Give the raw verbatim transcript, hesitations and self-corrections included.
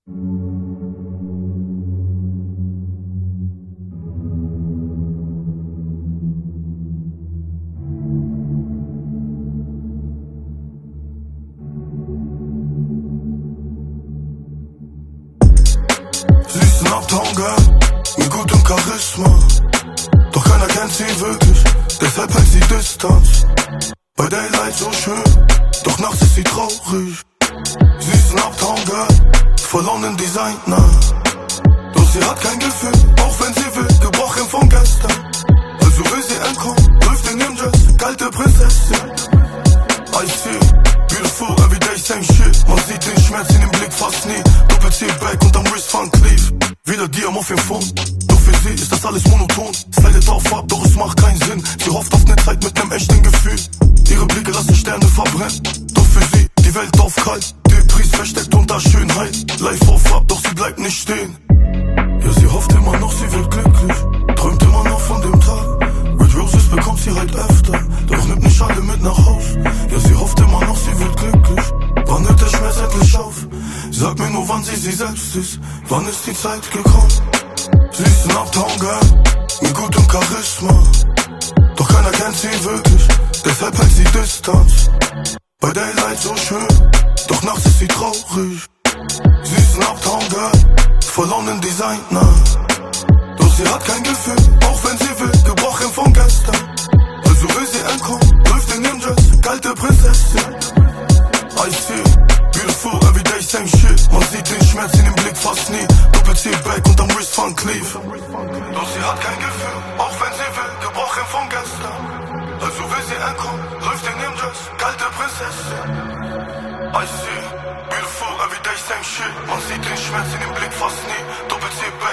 Süßen Uptown Girl mit gutem Charisma, doch keiner kennt sie wirklich, deshalb hält sie Distanz. Bei Daylight so schön, doch nachts ist sie traurig. Süßen Uptown Girl, verloren Designer, doch sie hat kein Gefühl, auch wenn sie will, gebrochen von gestern. Also will sie entkommen, läuft in ihrem Dress, kalte Prinzessin. I see, beautiful everyday same shit. Man sieht den Schmerz in dem Blick fast nie. Doppel-C-Back und am Wrist Van Cleef. Wieder die am Phone. Doch für sie ist das alles monoton. Slidet auf ab, doch es macht keinen Sinn. Sie hofft auf ne Zeit mit nem echten Gefühl. Ihre Blicke lassen Sterne verbrennen. Doch für sie die Welt auf kalt. Depris versteckt unter Schönheit. Life auf ab, doch sie bleibt nicht stehen. Ja, sie hofft immer noch, sie wird glücklich. Träumt immer noch von dem Tag. Red Roses bekommt sie halt öfter, doch nimmt nicht alle mit nach Haus. Ja, sie hofft immer noch, sie wird glücklich. Wann hört der Schmerz endlich auf? Sag mir nur, wann sie sie selbst ist. Wann ist die Zeit gekommen? Sie ist ein Uptown Girl mit gutem Charisma, doch keiner kennt sie wirklich, deshalb hält sie Distanz. Bei Daylight so schön, doch nachts ist sie traurig. Sie ist ein Uptown Girl, verloren Designer, doch sie hat kein Gefühl, auch wenn sie will, gebrochen von gestern. Also will sie entkommen, läuft in ihrem Dress, kalte Prinzessin. I see, beautiful everyday same shit. Man sieht den Schmerz in dem Blick fast nie. Doppel-C-Back und am Wrist Van Cleef. Doch sie hat kein Gefühl, auch wenn sie will, gebrochen von gestern. Also will sie entkommen, läuft in ihrem Dress, kalte Prinzessin. I see, beautiful everyday same shit. Man sieht den Schmerz in dem Blick fast nie. Doppel-C-Back